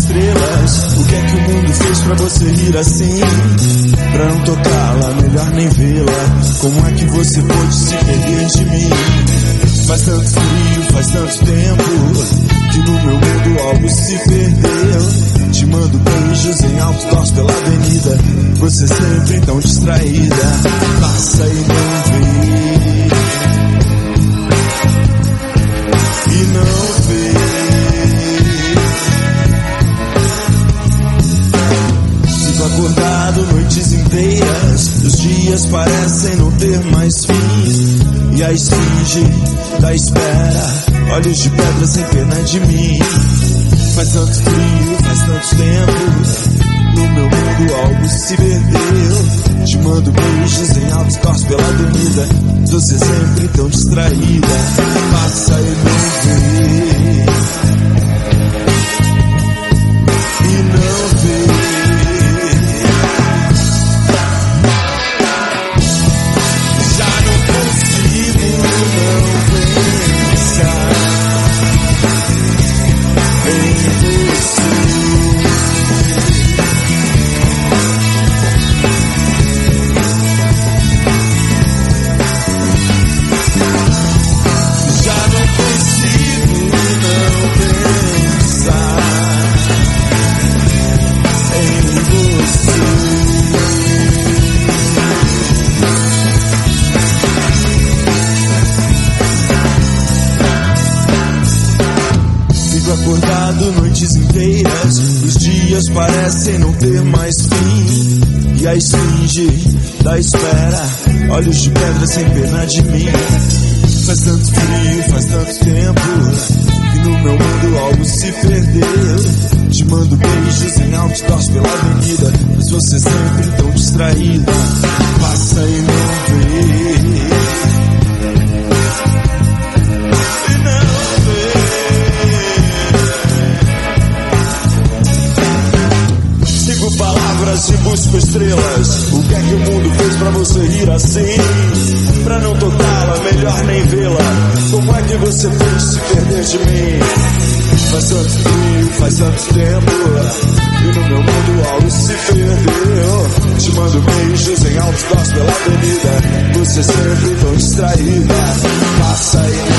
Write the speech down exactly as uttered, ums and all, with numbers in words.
estrelas. O que é que o mundo fez pra você rir assim? Pra não tocá-la, melhor nem vê-la. Como é que você pôde se perder de mim? Faz tanto frio, faz tanto tempo que no meu mundo algo se perdeu. Te mando beijos em alto torce pela avenida. Você sempre tão distraída. Passa e não vê. E não vê. Fico acordado noites inteiras. Os dias parecem não ter mais fim. E a esfinge da espera, olhos de pedra sem pena de mim. Faz tanto frio, faz tanto tempo, no meu mundo algo se perdeu. Te mando beijos em altos cortes pela avenida. Você sempre tão distraída. Passa e não vê. E não vê. Acordado noites inteiras, os dias parecem não ter mais fim. E a esfinge da espera, olhos de pedra sem pena de mim. Faz tanto frio, faz tanto tempo que no meu mundo algo se perdeu. Te mando beijos em altos torce pela avenida, mas você sempre tão distraída. Passa e não vê. Palavras e busco estrelas. O que é que o mundo fez pra você rir assim? Pra não tocá-la, melhor nem vê-la. Como é que você pôde se perder de mim? Faz tanto frio, faz tanto tempo, e no meu mundo algo se perdeu. Te mando beijos em altos cortes pela avenida. Você sempre tão distraída. Passa e